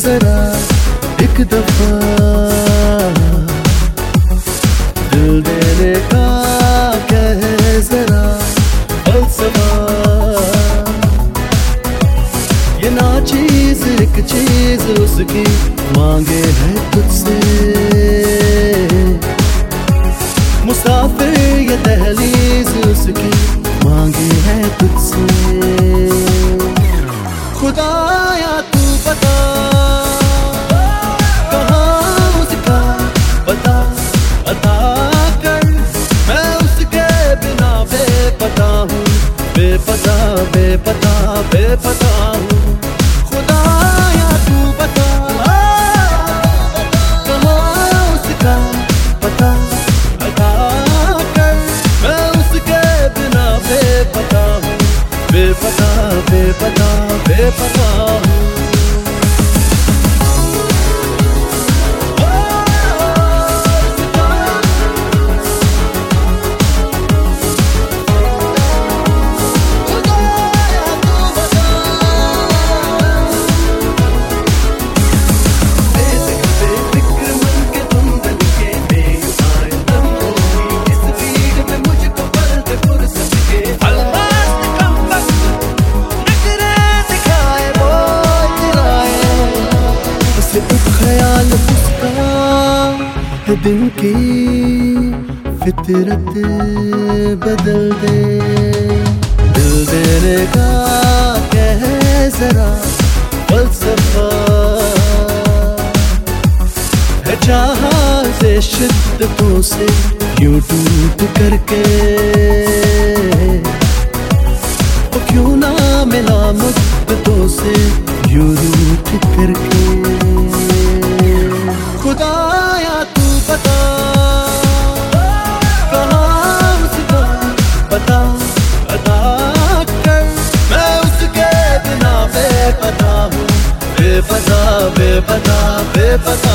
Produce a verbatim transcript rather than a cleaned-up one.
जरा एक दफा दिल देने का कहे जरा फलसफा। ये ना चीज एक चीज उसकी मांगे है तुझसे, मुसाफिर ये दहलीज उसकी मांगे है तुझसे। खुदाया तू बता कहाँ उसका पता अता कर, मैं उसके बिना बेपता हूँ, बेपता बेपता बेपता हूँ। खुदाया तू बता कहाँ उसका पता अता कर, मैं उसके बिना बेपता हूँ, बेपता बेपता बेपता हूँ। ख्याल उसका है दिन की फितरत बदल दे, दिल देने का कहे जरा फलसफा। है चाहा से शिद्दतों से यूं टूट करके, वो क्यों ना मिला मुद्दतों से यूं रूठ करके। खुदाया तू बता कहाँ उसका पता अता कर, मैं उसके बिना बेपता हूँ, बेपता बेपता बेपता।